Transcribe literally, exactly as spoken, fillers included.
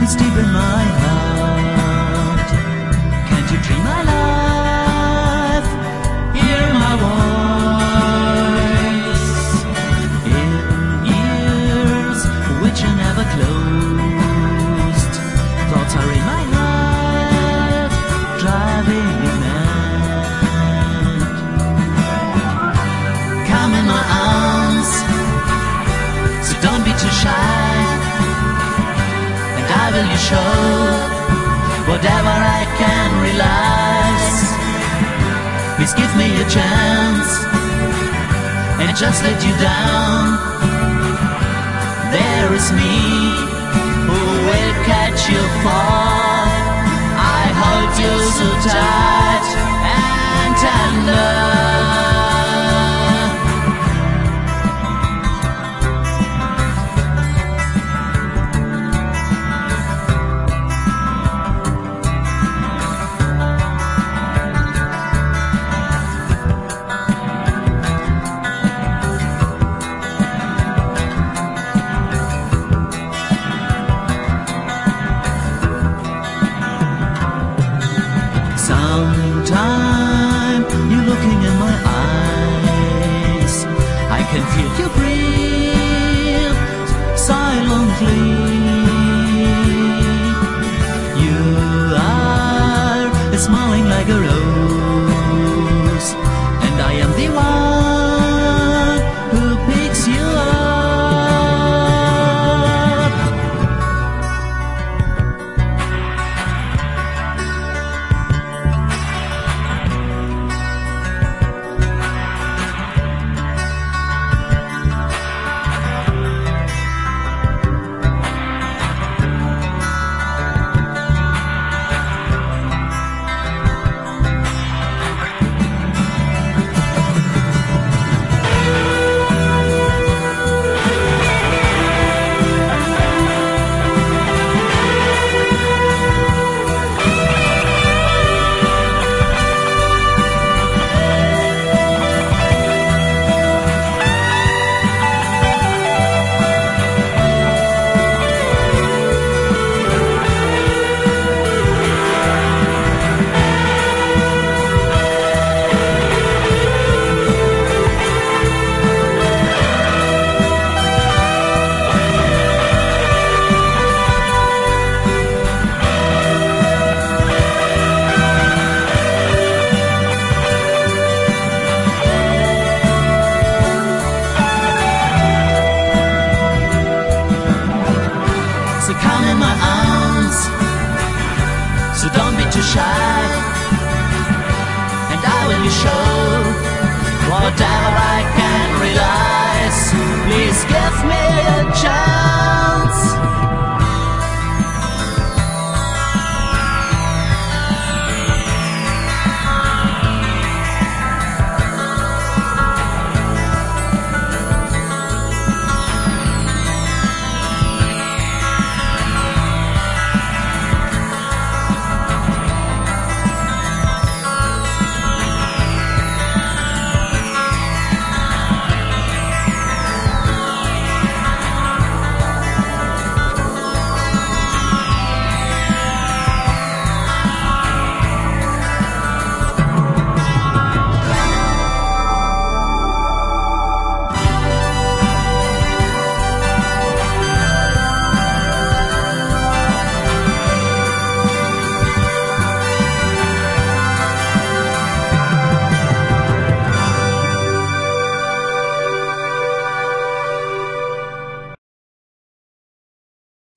It's deep in my heart. Can't you dream my life? Hear my voice in ears which are never closed. Thoughts are in my heart, driving me mad. Come in my arms, so don't be too shy. I will you show whatever I can realize. Please give me a chance and just let you down. There is me who will catch you fall. I hold you so tight and tender. Sometime you're looking in my eyes, I can feel you breathe silently. You are smiling like a rose, and I am the one who picks you up. So come in my arms, so don't be too shy, and I will show whatever I can realize. Please give me a chance.